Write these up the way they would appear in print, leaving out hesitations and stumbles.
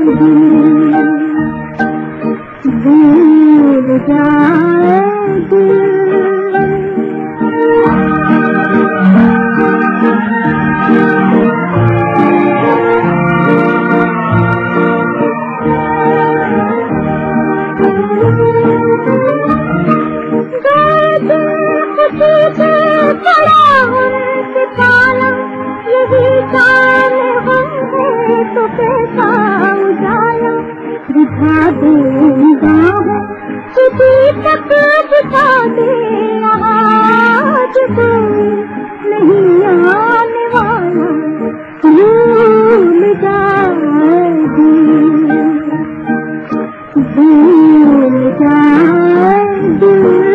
भूल जाएगी। तो कैसा उजाला दिखा दूंगा है, किसी तक दिखा दे आज तो नहीं आने वाला, भूल जाएगी, भूल जाएगी।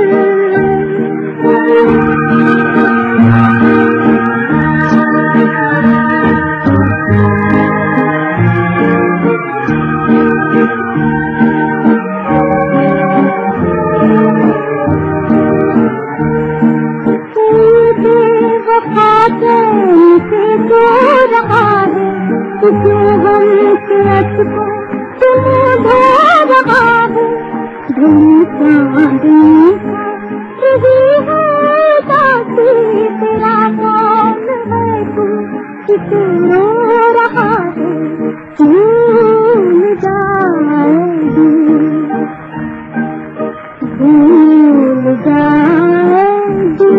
किसी हम सिरत को तुम धो रहा है, धुनी चांदनी रही है दासी, तेरा कौन है तू किसे रो रहा है, भूल जाएगी, भूल जाएगी।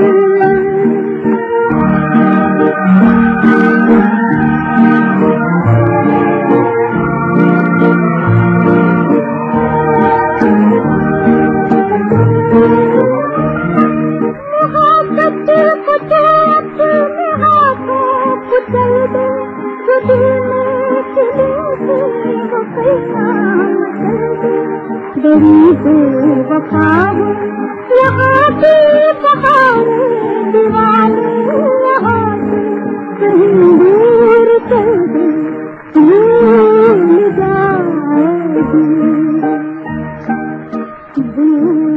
बड़ी बेवफा है यहाँ की बहारें, दीवाने यहाँ से कहीं दूर चल गए, भूल जाएगी, भूल